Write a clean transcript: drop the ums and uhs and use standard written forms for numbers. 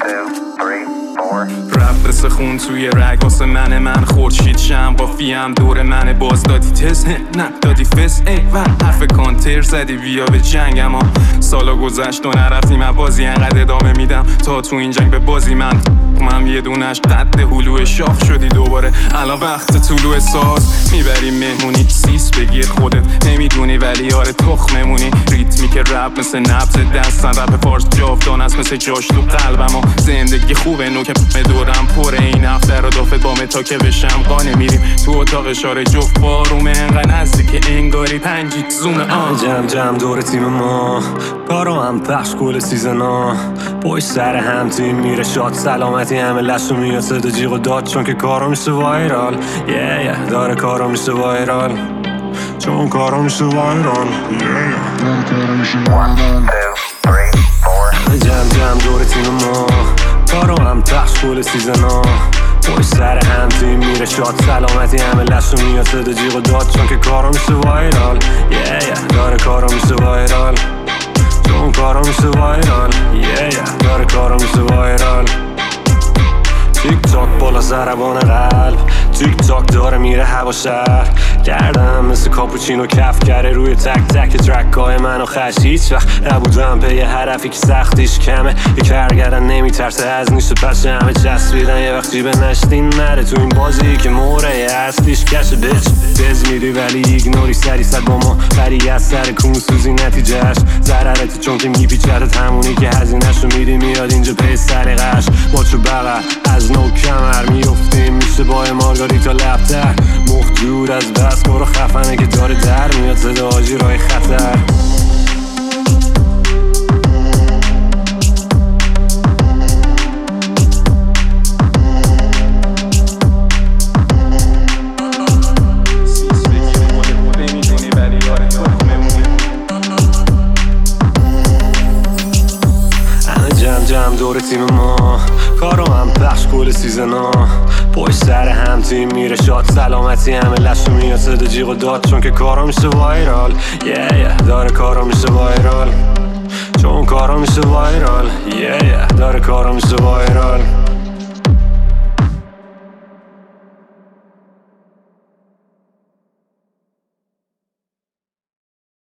رفت مثل خون توی رگ واسه من خورشید شم با فیم دور من باز دادی تست نه دادی فس ای و حرف کانتر زدی بیا به جنگ. اما سالا گذشت و نرفتی من بازی انقدر ادامه میدم تا تو این جنگ به بازی من یه دونش قد هلو شاخ شدی دوباره الان وقت طلوع ساز میبری مهمونی سیس بگیر خودت نمیدونی ولی آره تخممونی ریتمی که رپ مثل نبض دستن رپ فارس جاودان است مثل جاش تو قلبم و زندگی خوبه نوک دورم پره این هفته رو دافت بامه تا که بشم قانه میریم تو اتاق اشاره جفت بارومه انقدر نزدیک انگاری پنجیت زومه جمع دور تیم ما کارو هم پخش کل سیزنا پشت سر هم تیم میره شاد سلامتی همه لشو میاد صدا جیغ و داد چون که کارو میشه وایرال داره کارو میشه وایرال چون کارو میشه وایرال جمع دور تیم ما کارو هم پخش کل سیزنا پشت سر هم تیم میره شاد سلامتی همه لشو میاد صدا جیغ و داد چون که کارو میشه وایرال داره کارو میشه وایرال چون کارو میشه وایرال داره کارو میشه وایرال تیک تاک بالا ضربان قلب تیک تاک داره میره هوا شهر گردم مثل کاپوچینو کف کرده روی تک تک ترکای منو خش هیچ وقت نبودم به یه حرفی که سختیش کمه یه کرگردن نمیترسه از نیست و پس همه چسبیدن یه وقت جیبه نشتین نره تو این بازی که موره اصلیش کشه بچ بز میری ولی ایگنوری سری صد با ما بری از سر کون سوزی نتیجهش ضررتی چون که میپیچتت همونی که هزینه‌شو میدی میاد اینجا پی سلیقش با چو بغل از نو کمر میفتیم میشه با مارگاریتا لبتر مخ جور از بس برو خفنه که داره در میاد صدا آجی رای خطر جمع دور تیم ما کارو هم پخش کل سیزنا پشت سر هم تیم میره شاد سلامتی همه لشو میاد صدا جیغ و داد چون که کارو میشه وایرال داره کارو میشه وایرال چون کارو میشه وایرال داره کارو میشه وایرال